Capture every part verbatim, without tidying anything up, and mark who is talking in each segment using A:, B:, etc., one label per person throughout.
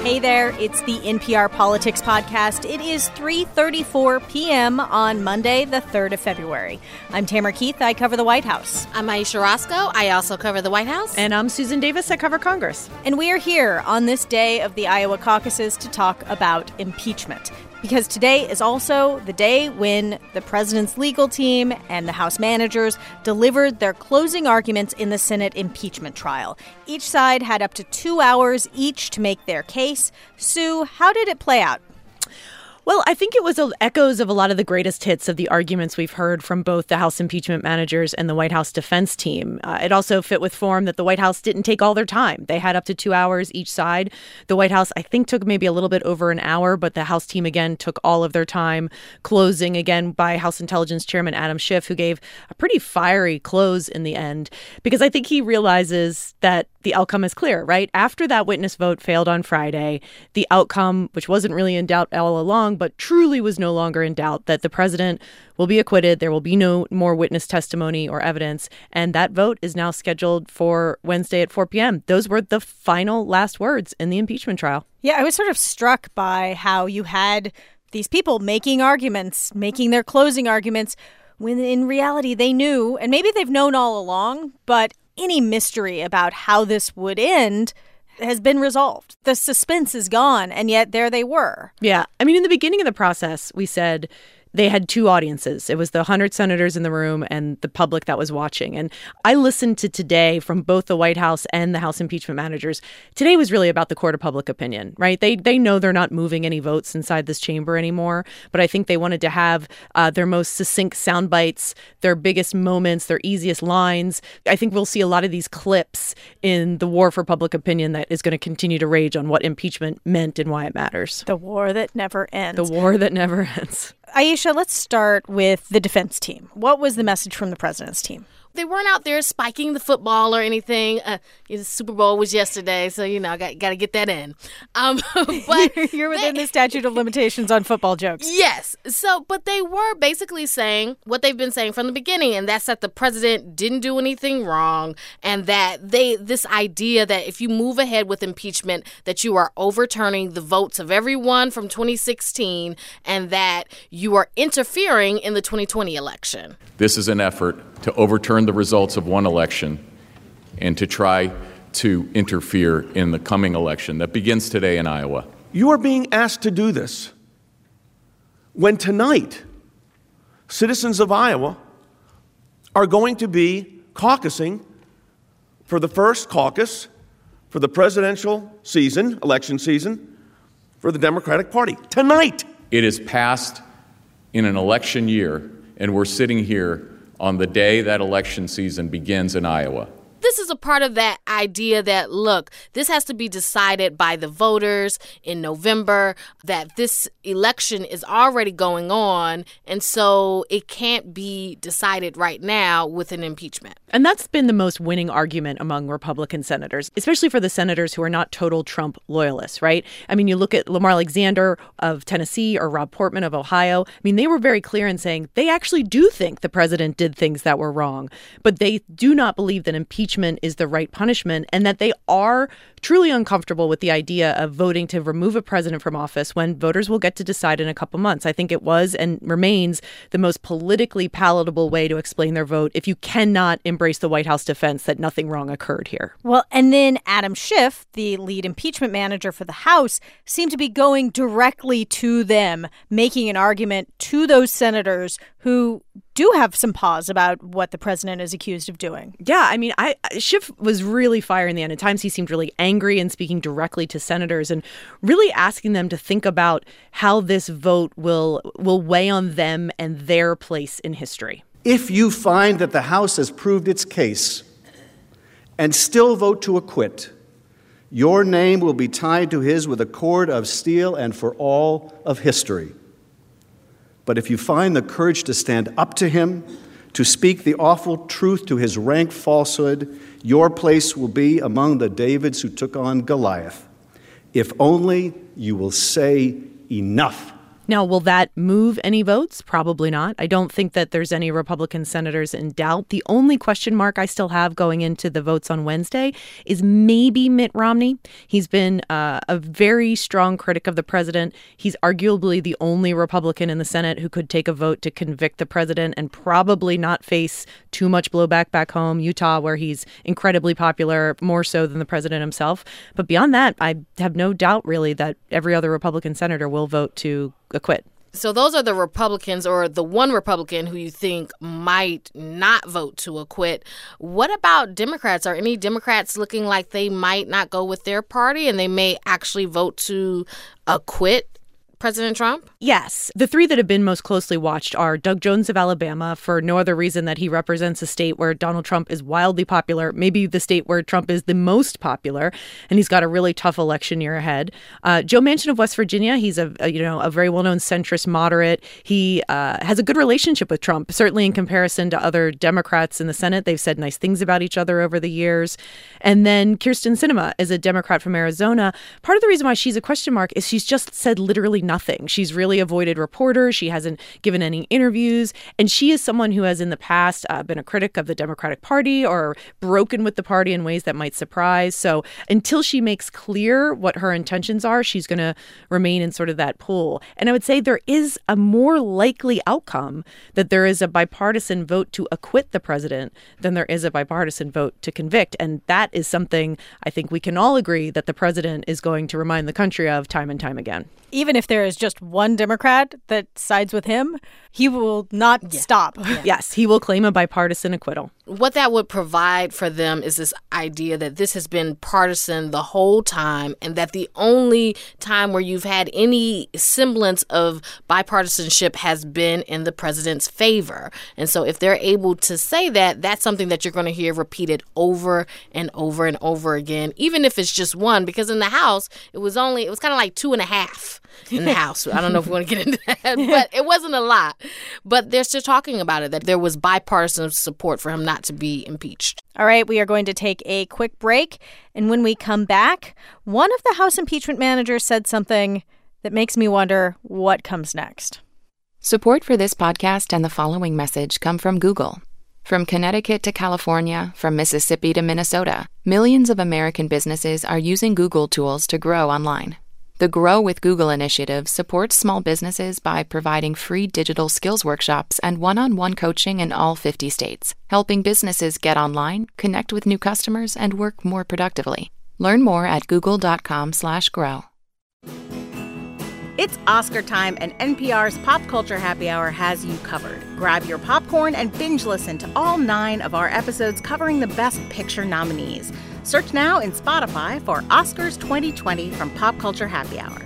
A: Hey there, it's the N P R Politics Podcast. It is three thirty-four p.m. on Monday, the third of February. I'm Tamara Keith. I cover the White House.
B: I'm Aisha Roscoe. I also cover the White House.
C: And I'm Susan Davis. I cover Congress.
A: And we are here on this day of the Iowa caucuses to talk about impeachment. Because today is also the day when the president's legal team and the House managers delivered their closing arguments in the Senate impeachment trial. Each side had up to two hours each to make their case. Sue, how did it play out?
C: Well, I think it was echoes of a lot of the greatest hits of the arguments we've heard from both the House impeachment managers and the White House defense team. Uh, it also fit with form that the White House didn't take all their time. They had up to two hours each side. The White House, I think, took maybe a little bit over an hour, but the House team, again, took all of their time. Closing, again, by House Intelligence Chairman Adam Schiff, who gave a pretty fiery close in the end, because I think he realizes that the outcome is clear, right? After that witness vote failed on Friday, the outcome, which wasn't really in doubt all along, but truly was no longer in doubt, that the president will be acquitted. There will be no more witness testimony or evidence. And that vote is now scheduled for Wednesday at four p.m. Those were the final last words in the impeachment trial.
A: Yeah, I was sort of struck by how you had these people making arguments, making their closing arguments, when in reality they knew, and maybe they've known all along, but any mystery about how this would end has been resolved. The suspense is gone, and yet there they were.
C: Yeah. I mean, in the beginning of the process, we said they had two audiences. It was the one hundred senators in the room and the public that was watching. And I listened to today from both the White House and the House impeachment managers. Today was really about the court of public opinion, right? They they know they're not moving any votes inside this chamber anymore. But I think they wanted to have uh, their most succinct sound bites, their biggest moments, their easiest lines. I think we'll see a lot of these clips in the war for public opinion that is going to continue to rage on what impeachment meant and why it matters.
A: The war that never ends.
C: The war that never ends.
A: Aisha, let's start with the defense team. What was the message from the president's team?
B: They weren't out there spiking the football or anything. Uh, the Super Bowl was yesterday, so, you know, I got, got to get that in. Um, but
A: You're within
B: they,
A: the statute of limitations on football jokes.
B: Yes. So, but they were basically saying what they've been saying from the beginning, and that's that the president didn't do anything wrong, and that they this idea that if you move ahead with impeachment, that you are overturning the votes of everyone from twenty sixteen, and that you are interfering in the twenty twenty election.
D: This is an effort to overturn the results of one election and to try to interfere in the coming election that begins today in Iowa.
E: You are being asked to do this when tonight citizens of Iowa are going to be caucusing for the first caucus for the presidential season, election season, for the Democratic Party. Tonight!
D: It is passed in an election year, and we're sitting here on the day that election season begins in Iowa.
B: This is a part of that idea that, look, this has to be decided by the voters in November, that this election is already going on, and so it can't be decided right now with an impeachment.
C: And that's been the most winning argument among Republican senators, especially for the senators who are not total Trump loyalists, right? I mean, you look at Lamar Alexander of Tennessee or Rob Portman of Ohio. I mean, they were very clear in saying they actually do think the president did things that were wrong, but they do not believe that impeachment is the right punishment, and that they are truly uncomfortable with the idea of voting to remove a president from office when voters will get to decide in a couple months. I think it was and remains the most politically palatable way to explain their vote if you cannot embrace the White House defense that nothing wrong occurred here.
A: Well, and then Adam Schiff, the lead impeachment manager for the House, seemed to be going directly to them, making an argument to those senators who do have some pause about what the president is accused of doing.
C: Yeah, I mean, I Schiff was really fire in the end. At times he seemed really angry and speaking directly to senators and really asking them to think about how this vote will will weigh on them and their place in history.
F: If you find that the House has proved its case and still vote to acquit, your name will be tied to his with a cord of steel and for all of history. But if you find the courage to stand up to him, to speak the awful truth to his rank falsehood, your place will be among the Davids who took on Goliath. If only you will say enough.
C: Now, will that move any votes? Probably not. I don't think that there's any Republican senators in doubt. The only question mark I still have going into the votes on Wednesday is maybe Mitt Romney. He's been uh, a very strong critic of the president. He's arguably the only Republican in the Senate who could take a vote to convict the president and probably not face too much blowback back home, Utah, where he's incredibly popular, more so than the president himself. But beyond that, I have no doubt really that every other Republican senator will vote to acquit.
B: So those are the Republicans, or the one Republican who you think might not vote to acquit. What about Democrats? Are any Democrats looking like they might not go with their party and they may actually vote to acquit President Trump?
C: Yes. The three that have been most closely watched are Doug Jones of Alabama, for no other reason that he represents a state where Donald Trump is wildly popular, maybe the state where Trump is the most popular, and he's got a really tough election year ahead. Uh, Joe Manchin of West Virginia, he's a, a you know a very well-known centrist moderate. He uh, has a good relationship with Trump, certainly in comparison to other Democrats in the Senate. They've said nice things about each other over the years. And then Kyrsten Sinema is a Democrat from Arizona. Part of the reason why she's a question mark is she's just said literally nothing. She's really avoided reporters. She hasn't given any interviews. And she is someone who has in the past uh, been a critic of the Democratic Party or broken with the party in ways that might surprise. So until she makes clear what her intentions are, she's going to remain in sort of that pool. And I would say there is a more likely outcome that there is a bipartisan vote to acquit the president than there is a bipartisan vote to convict. And that is something I think we can all agree that the president is going to remind the country of time and time again.
A: Even if there is just one Democrat that sides with him, he will not yeah. stop.
C: Yeah. Yes, he will claim a bipartisan acquittal.
B: What that would provide for them is this idea that this has been partisan the whole time, and that the only time where you've had any semblance of bipartisanship has been in the president's favor. And so if they're able to say that, that's something that you're going to hear repeated over and over and over again, even if it's just one, because in the House, it was only, it was kind of like two and a half in the House. I don't know if we want to get into that, but it wasn't a lot. But they're still talking about it, that there was bipartisan support for him not to be impeached.
A: All right, we are going to take a quick break. And when we come back, one of the House impeachment managers said something that makes me wonder what comes next.
G: Support for this podcast and the following message come from Google. From Connecticut to California, from Mississippi to Minnesota, millions of American businesses are using Google tools to grow online. The Grow with Google initiative supports small businesses by providing free digital skills workshops and one-on-one coaching in all fifty states, helping businesses get online, connect with new customers, and work more productively. Learn more at google.com slash grow.
H: It's Oscar time, and N P R's Pop Culture Happy Hour has you covered. Grab your popcorn and binge listen to all nine of our episodes covering the Best Picture nominees. Search now in Spotify for Oscars twenty twenty from Pop Culture Happy Hour.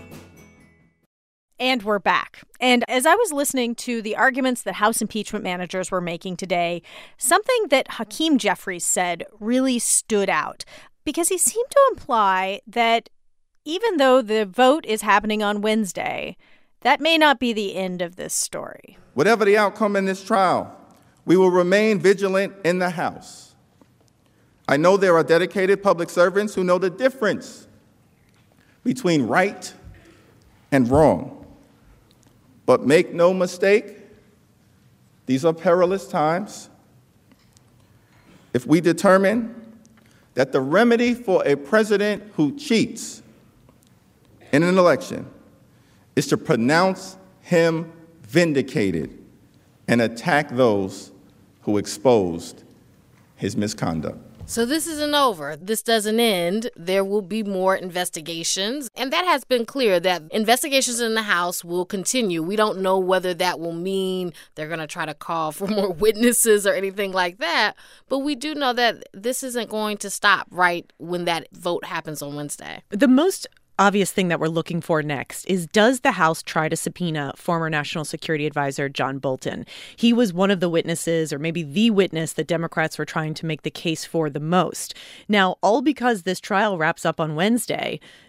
A: And we're back. And as I was listening to the arguments that House impeachment managers were making today, something that Hakeem Jeffries said really stood out, because he seemed to imply that even though the vote is happening on Wednesday, that may not be the end of this story.
I: Whatever the outcome in this trial, we will remain vigilant in the House. I know there are dedicated public servants who know the difference between right and wrong. But make no mistake, these are perilous times. If we determine that the remedy for a president who cheats in an election is to pronounce him vindicated and attack those who exposed his misconduct.
B: So this isn't over. This doesn't end. There will be more investigations. And that has been clear, that investigations in the House will continue. We don't know whether that will mean they're going to try to call for more witnesses or anything like that. But we do know that this isn't going to stop right when that vote happens on Wednesday.
C: The most obvious thing that we're looking for next is, does the House try to subpoena former National Security Advisor John Bolton? He was one of the witnesses, or maybe the witness, that Democrats were trying to make the case for the most. Now, all because this trial wraps up on Wednesday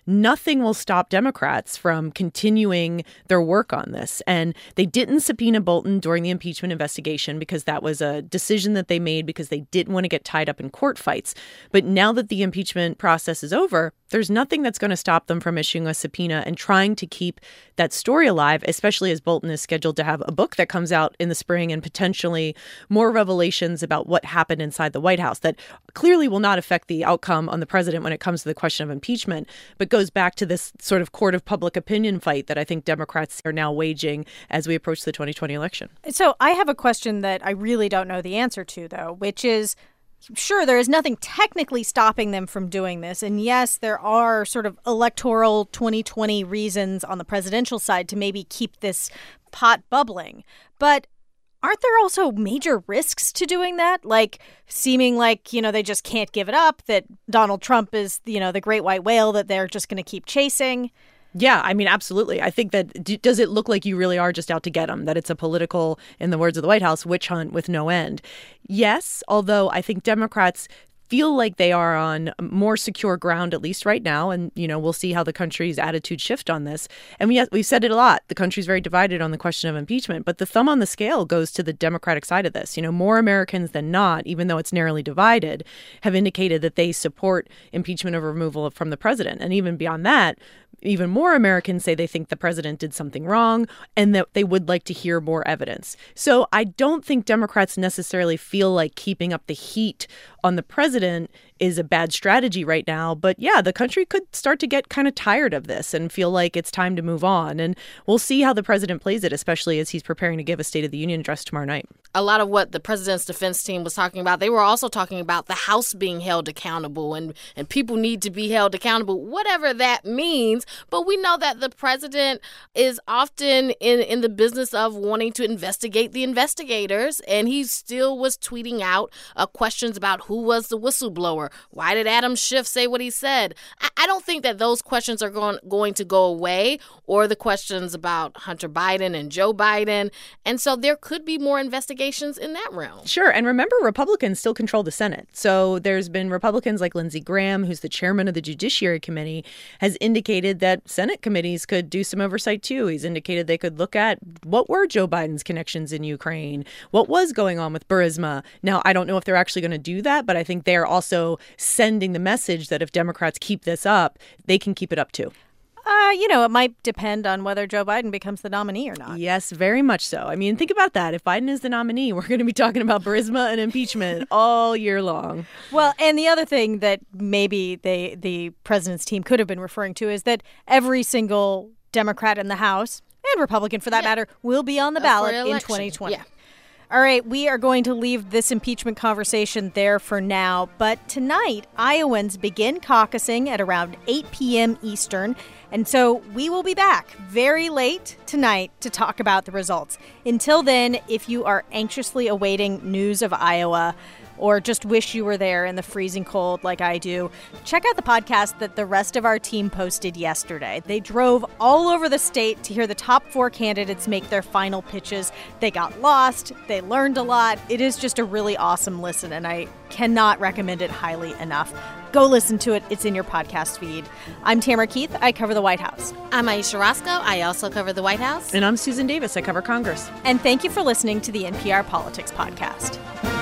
C: nothing will stop Democrats from continuing their work on this. And they didn't subpoena Bolton during the impeachment investigation because that was a decision that they made because they didn't want to get tied up in court fights. But now that the impeachment process is over, there's nothing that's going to stop them from issuing a subpoena and trying to keep that story alive, especially as Bolton is scheduled to have a book that comes out in the spring and potentially more revelations about what happened inside the White House that clearly will not affect the outcome on the president when it comes to the question of impeachment, but goes back to this sort of court of public opinion fight that I think Democrats are now waging as we approach the twenty twenty election.
A: So I have a question that I really don't know the answer to, though, which is, sure, there is nothing technically stopping them from doing this. And yes, there are sort of electoral twenty twenty reasons on the presidential side to maybe keep this pot bubbling. But aren't there also major risks to doing that? Like seeming like, you know, they just can't give it up, that Donald Trump is, you know, the great white whale that they're just going to keep chasing.
C: Yeah, I mean, absolutely. I think that d- does it look like you really are just out to get him, that it's a political, in the words of the White House, witch hunt with no end? Yes, although I think Democrats feel like they are on more secure ground, at least right now. And, you know, we'll see how the country's attitude shift on this. And we, we've said it a lot. The country's very divided on the question of impeachment. But the thumb on the scale goes to the Democratic side of this. You know, more Americans than not, even though it's narrowly divided, have indicated that they support impeachment or removal from the president. And even beyond that, even more Americans say they think the president did something wrong and that they would like to hear more evidence. So I don't think Democrats necessarily feel like keeping up the heat on the president is a bad strategy right now. But yeah, the country could start to get kind of tired of this and feel like it's time to move on. And we'll see how the president plays it, especially as he's preparing to give a State of the Union address tomorrow night.
B: A lot of what the president's defense team was talking about, they were also talking about the House being held accountable and, and people need to be held accountable, whatever that means. But we know that the president is often in, in the business of wanting to investigate the investigators. And he still was tweeting out uh, questions about who was the whistleblower. Why did Adam Schiff say what he said? I, I don't think that those questions are going, going to go away, or the questions about Hunter Biden and Joe Biden. And so there could be more investigations in that realm.
C: Sure. And remember, Republicans still control the Senate. So there's been Republicans like Lindsey Graham, who's the chairman of the Judiciary Committee, has indicated that Senate committees could do some oversight, too. He's indicated they could look at what were Joe Biden's connections in Ukraine, what was going on with Burisma. Now, I don't know if they're actually going to do that, but I think they're also sending the message that if Democrats keep this up, they can keep it up, too.
A: Uh, you know, it might depend on whether Joe Biden becomes the nominee or not.
C: Yes, very much so. I mean, think about that. If Biden is the nominee, we're going to be talking about Burisma and impeachment all year long.
A: Well, and the other thing that maybe they, the president's team could have been referring to is that every single Democrat in the House, and Republican for that yeah. matter, will be on the ballot in twenty twenty. Yeah. All right, we are going to leave this impeachment conversation there for now. But tonight, Iowans begin caucusing at around eight p.m. Eastern. And so we will be back very late tonight to talk about the results. Until then, if you are anxiously awaiting news of Iowa, or just wish you were there in the freezing cold like I do, check out the podcast that the rest of our team posted yesterday. They drove all over the state to hear the top four candidates make their final pitches. They got lost. They learned a lot. It is just a really awesome listen, and I cannot recommend it highly enough. Go listen to it. It's in your podcast feed. I'm Tamara Keith. I cover the White House.
B: I'm Aisha Roscoe. I also cover the White House.
C: And I'm Susan Davis. I cover Congress.
A: And thank you for listening to the N P R Politics Podcast.